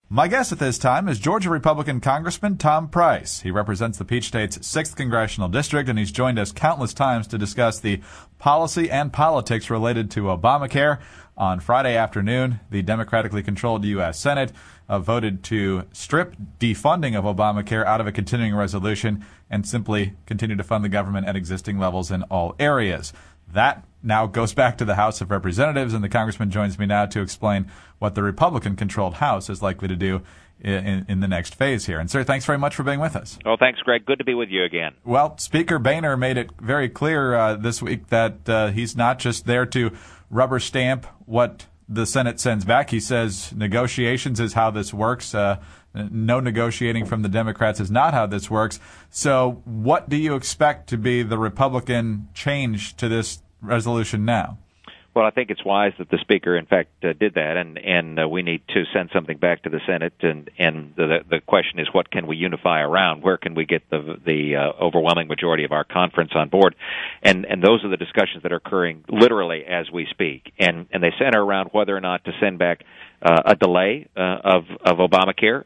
My guest at this time is Georgia Republican Congressman Tom Price. He represents the Peach State's 6th Congressional District, and he's joined us countless times to discuss the policy and politics related to Obamacare. On Friday afternoon, the democratically controlled U.S. Senate voted to strip defunding of Obamacare out of a continuing resolution and simply continue to fund the government at existing levels in all areas. That now goes back to the House of Representatives, and the congressman joins me now to explain what the Republican-controlled House is likely to do in the next phase here. And, sir, thanks very much for being with us. Oh, thanks, Greg. Good to be with you again. Well, Speaker Boehner made it very clear this week that he's not just there to rubber stamp what the Senate sends back. He says negotiations is how this works. No negotiating from the Democrats is not how this works. So what do you expect to be the Republican change to this resolution now? Well, I think it's wise that the Speaker, in fact, did that, and we need to send something back to the Senate, and the question is, what can we unify around? Where can we get the overwhelming majority of our conference on board? And those are the discussions that are occurring literally as we speak, and they center around whether or not to send back a delay of Obamacare,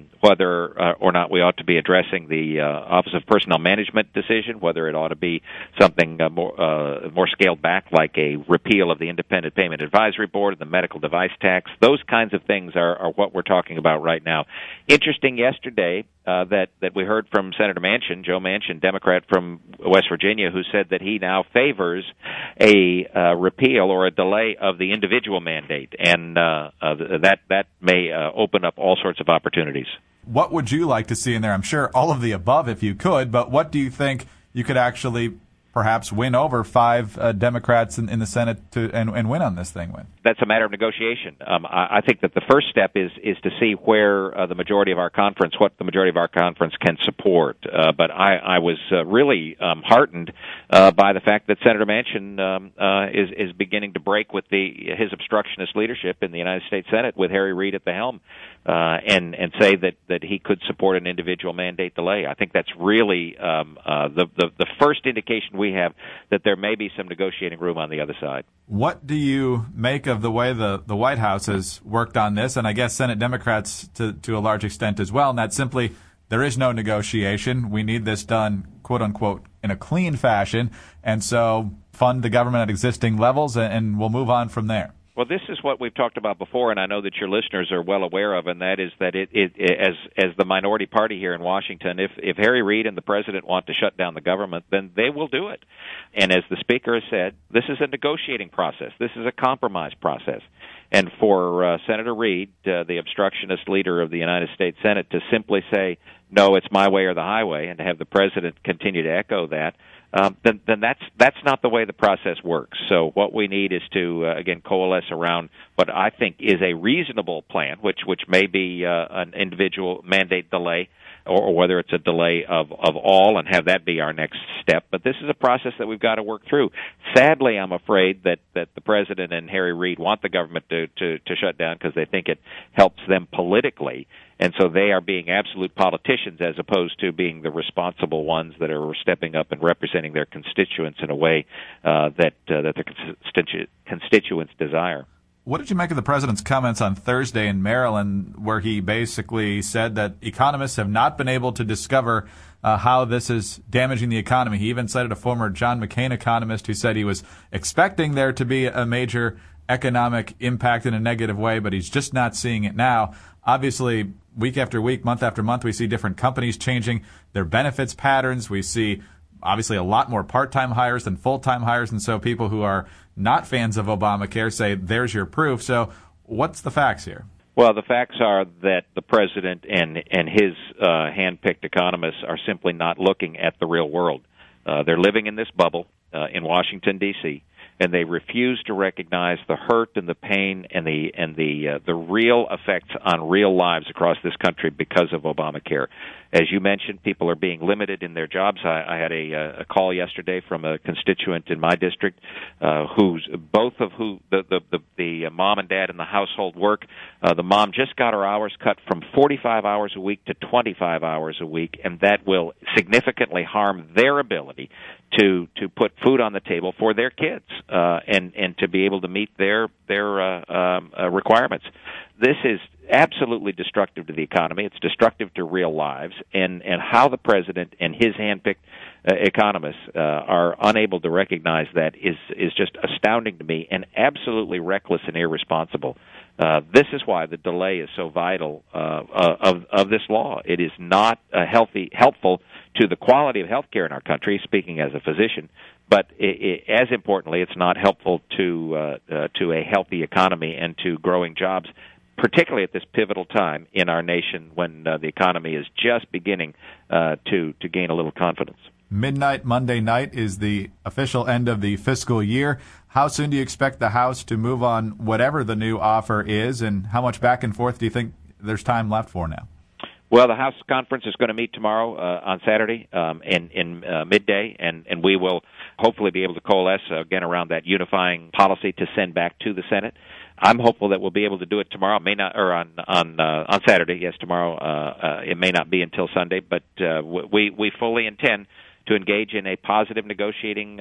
whether or not we ought to be addressing the Office of Personnel Management decision, whether it ought to be something more scaled back, like a repeal of the Independent Payment Advisory Board and the medical device tax. Those kinds of things are what we're talking about right now. Interesting yesterday that we heard from Senator Manchin, Joe Manchin, Democrat from West Virginia, who said that he now favors a repeal or a delay of the individual mandate, and that may open up all sorts of opportunities. What would you like to see in there? I'm sure all of the above if you could, but what do you think you could actually perhaps win over 5 Democrats in the Senate and win on this thing with? That's a matter of negotiation. I think that the first step is to see where the majority of our conference, what the majority of our conference can support. But I was really heartened by the fact that Senator Manchin is beginning to break with his obstructionist leadership in the United States Senate with Harry Reid at the helm, and say that he could support an individual mandate delay. I think that's really the first indication we have that there may be some negotiating room on the other side. What do you make of the way the White House has worked on this, and I guess Senate Democrats to a large extent as well, and that simply there is no negotiation. We need this done, quote unquote, in a clean fashion, and so fund the government at existing levels, and we'll move on from there. Well, this is what we've talked about before, and I know that your listeners are well aware of, and that is that as the minority party here in Washington, if Harry Reid and the president want to shut down the government, then they will do it. And as the Speaker has said, this is a negotiating process. This is a compromise process. And for Senator Reid, the obstructionist leader of the United States Senate, to simply say, no, it's my way or the highway, and to have the president continue to echo that, then that's not the way the process works. So what we need is to again coalesce around what I think is a reasonable plan, which may be an individual mandate delay, or whether it's a delay of all, and have that be our next step. But this is a process that we've got to work through. Sadly, I'm afraid that the president and Harry Reid want the government to shut down because they think it helps them politically. And so they are being absolute politicians as opposed to being the responsible ones that are stepping up and representing their constituents in a way that their constituents desire. What did you make of the president's comments on Thursday in Maryland, where he basically said that economists have not been able to discover how this is damaging the economy? He even cited a former John McCain economist who said he was expecting there to be a major economic impact in a negative way, but he's just not seeing it now. Obviously, week after week, month after month, we see different companies changing their benefits patterns. We see obviously a lot more part-time hires than full-time hires, and so people who are not fans of Obamacare say, there's your proof. So what's the facts here? Well, the facts are that the president and his hand-picked economists are simply not looking at the real world. They're living in this bubble in Washington, D.C., and they refuse to recognize the hurt and the pain and the real effects on real lives across this country because of Obamacare. As you mentioned, people are being limited in their jobs. I had a call yesterday from a constituent in my district who's both of who the mom and dad in the household work. The mom just got her hours cut from 45 hours a week to 25 hours a week, and that will significantly harm their ability to put food on the table for their kids, and to be able to meet their requirements. This is absolutely destructive to the economy. It's destructive to real lives, and how the president and his handpicked economists are unable to recognize that is just astounding to me, and absolutely reckless and irresponsible. This is why the delay is so vital of this law. It is not helpful to the quality of health care in our country, speaking as a physician, but as importantly, it's not helpful to a healthy economy and to growing jobs, particularly at this pivotal time in our nation when the economy is just beginning to gain a little confidence. Midnight Monday night is the official end of the fiscal year. How soon do you expect the House to move on whatever the new offer is, and how much back and forth do you think there's time left for now? Well, the House conference is going to meet tomorrow on Saturday in midday, and we will hopefully be able to coalesce again around that unifying policy to send back to the Senate. I'm hopeful that we'll be able to do it tomorrow. May not, or on Saturday. Yes, tomorrow. It may not be until Sunday, but we fully intend to engage in a positive negotiating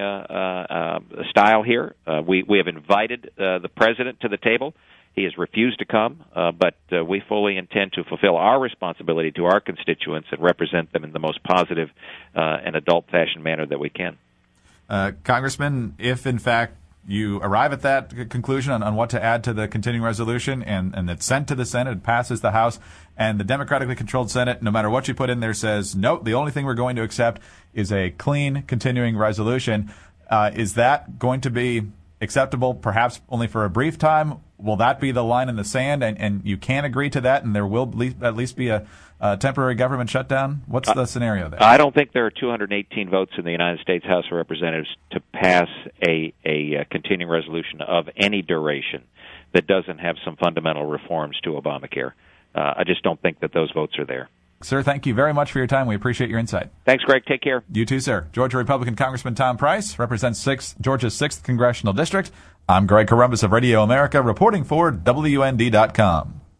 style here. We have invited the president to the table. He has refused to come, but we fully intend to fulfill our responsibility to our constituents and represent them in the most positive and adult-fashioned manner that we can. Congressman, if in fact you arrive at that conclusion on what to add to the continuing resolution and it's sent to the Senate, it passes the House, and the democratically controlled Senate, no matter what you put in there, says, nope, the only thing we're going to accept is a clean continuing resolution, is that going to be acceptable perhaps only for a brief time? Will that be the line in the sand, and you can't agree to that, and there will at least be a temporary government shutdown? What's the scenario there? I don't think there are 218 votes in the United States House of Representatives to pass a continuing resolution of any duration that doesn't have some fundamental reforms to Obamacare. I just don't think that those votes are there. Sir, thank you very much for your time. We appreciate your insight. Thanks, Greg. Take care. You too, sir. Georgia Republican Congressman Tom Price represents Georgia's 6th Congressional District. I'm Greg Corombos of Radio America, reporting for WND.com.